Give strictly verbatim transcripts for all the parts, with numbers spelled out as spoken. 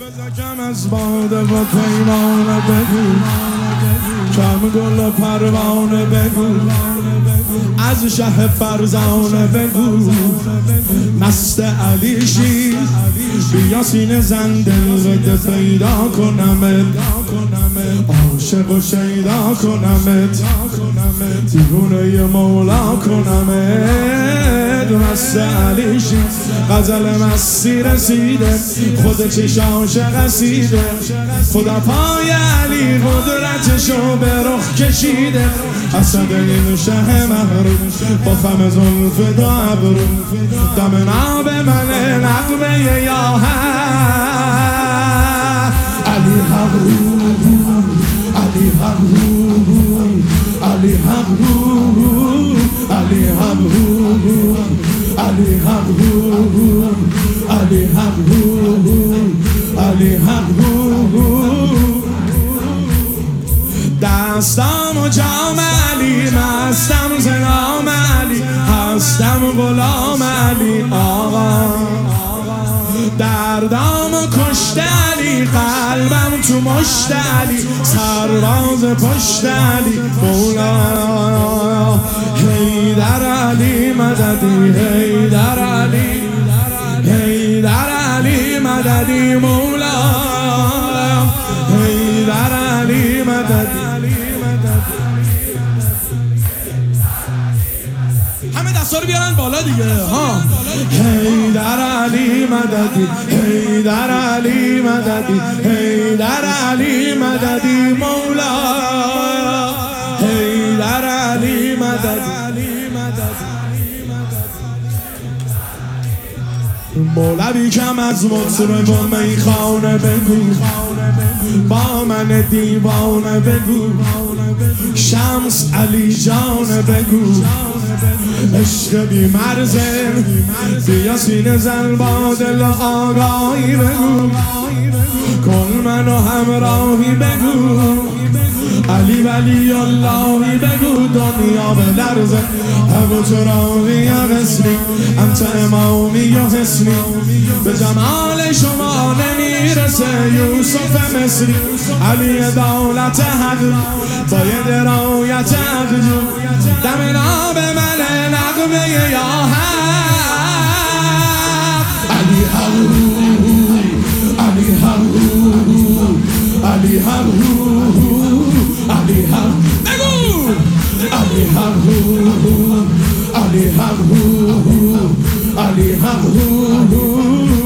کم از باده و پیمانه بگو، کم گل و پروانه بگو، از شه فرزانه بگو، مست علیشی بیا سینه زنده بده پیدا کنمت، عاشق و شیدا کنمت، دیوونه مولا کنمت. مست علیشی غزل مستی رسیده، خود چش عاشق رسیده، خدا پای علی قدرتشو به رخ کشیده، اسد این شه محروم با خم زلف دو ابرو، دم ناب من نغمه یا علی حق رو، علی حق رو، علی حق رو، علی حق رو، علی حق رو، علی حق رو، علی حق رو. دستم و جام علی، مستم ز نام علی، هستم غلام علی آقا، دردام و کشت علی، قلبم تو مشت علی، سرباز پشت علی مولا. حیدر علی مددی، حیدر علی، حیدر علی مددی مولا، حیدر علی مددی. همه دستا رو بیارن بالا دیگه ها. حیدر علی مددی، حیدر علی مددی، حیدر علی مددی مولا، حیدر علی مددی. مولوی کم از مطرب و میخانه بگو، با من دیوانه بگو، شمس علی جان بگو، عشق بی مرزه بیا سینه زن با دل آگاهی بگو، کن منو همراهی بگو، علی ولی اللهی بگو، دنیا به لرزه ابو ترابی یا حسنی، انت امامی یا حسنی، به جمال شما نمیرسه یوسف مصری، علی دولت حق باید رایت حق، دم ناب من نغمه یا حق. علی حق رو، علی حق رو، علی حق رو، علی حق بگو، علی حق رو، علی حق رو، علی حق رو.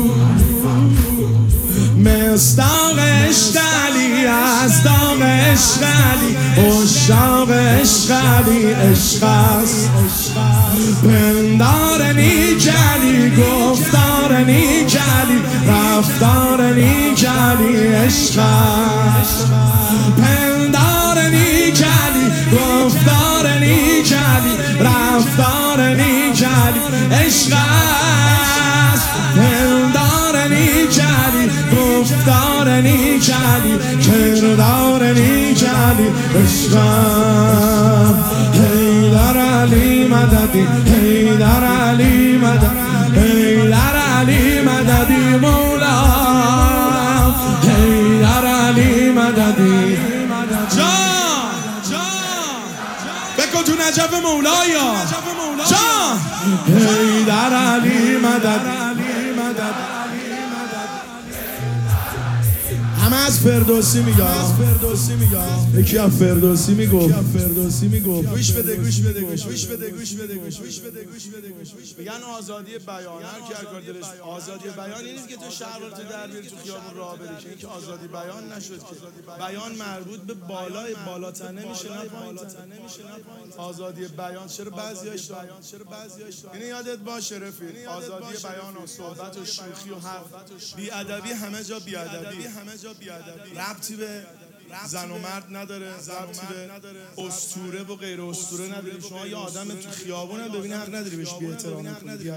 مصداق عشق علی، از داغ عشق علی، عشاق عشق علی عشق است، پندار نیک علی، گفتار نیک علی، رفتار نیک علی عشق است، پندار نیک علی، گفتار نیک علی، رفتار نیک علی عشق است، پندار نیک علی، گفتار نیک علی، کردار نیک علی عشق است. حیدر علی مددی، حیدر علی مددی، حیدر علی مددی مولا، حیدر علی مددی. جان بکن تو نجف مولایا جان. حیدر علی مددی. همه از فردوسی میگه، یکی از فردوسی میگفت، گوش بده گوش بده گوش گوش بده گوش بده گوش گوش بده گوش بده گوش گوش میگن آزادی بیان، هر کی هر کار دلش. آزادی بیان یعنی که تو شهر تو در بیاری، تو خیابون راه بری، که اینکه آزادی بیان نشد که بیان مربوط به بالای بالاتر نمیشه، نه پایین‌تر نمیشه. آزادی بیان چرا بعضیاش بیان چرا بعضیاش اینو یادت باشه رفیق، آزادی بیان و صحبت و شوخی و حرف، بی ادبی همه جا بی ادبی، همه جا بی ادبی، ربطی به زن و مرد نداره، ربطی به اسطوره و غیر اسطوره نداره. شما یه آدم تو خیابون هم ببینی حق نداری بهش بی احترامی کنی.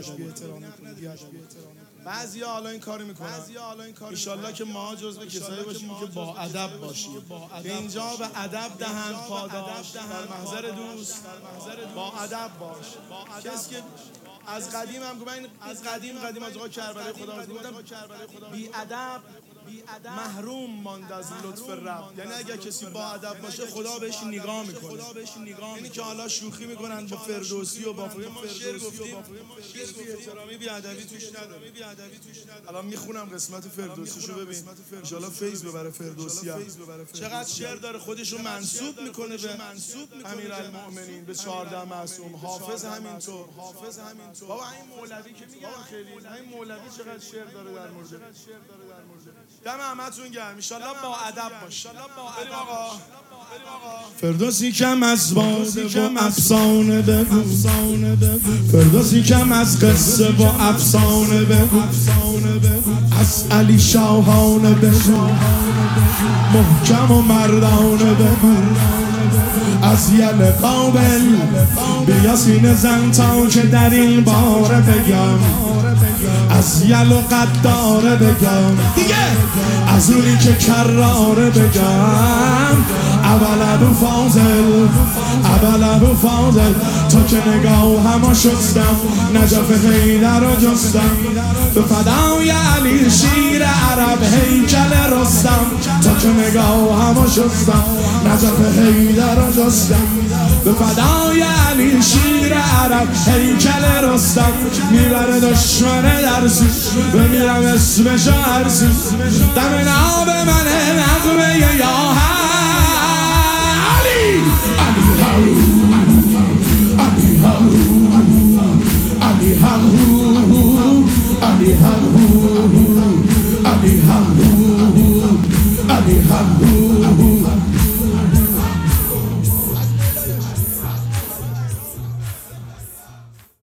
بعضیا حالا این کارو میکنن، ان شاءالله که ما جزو کسایی باشیم که با ادب باشیم، اینجا به ادب دهند پاداش، در محضر دوست با ادب باش. کسی که از قدیم هم من از قدیم قدیم از آقا کربلای خدا بودم بی ادب محروم ماند از لطف رب. یعنی اگر کسی با ادب باشه خدا بهش نگاه میکنه. یعنی که حالا شوخی میکنن با فردوسی و با ما شعر گفتیم هیچ بی احترامی بی ادبی توش نداره. الان میخونم قسمت فردوسیشو ببین ان شاء الله فیض ببره فردوسی هم. چقدر شعر داره خودشو منسوب میکنه به امیرالمؤمنین، به چهارده معصوم، حافظ همینطور. حافظ همینطور. بابا این مولوی که میگم خیلی این مولوی چقدر شعر داره در مورد دم همتون گرم. ان شاء الله با ادب باش. بریم آقا. فردوسی کم از باده و افسانه بگو، فردوسی کم از قصه و افسانه بگو، از علی شاهانه بگو، محکم و مردانه بگو، از یل قابل بیا سینه زن تا که در این باره بگم، از یل و قداره بگم دیگه، از اونی که کراره بگم، اول ابو فاضل، اول ابو فاضل، تا که نگاه همه شستم، نجف حیدر رو جستم، به فدای علی شیر عرب هیکل رستم، تا که نگاه همه شستم، نجف حیدر رو جستم، به فدای علی شیر عرب هیکل رستم، میبره دشمن درسی بمیرم اسمشو هرسی، دم ناب من نغمه یا علی علی هارو علی هارو علی هارو علی هارو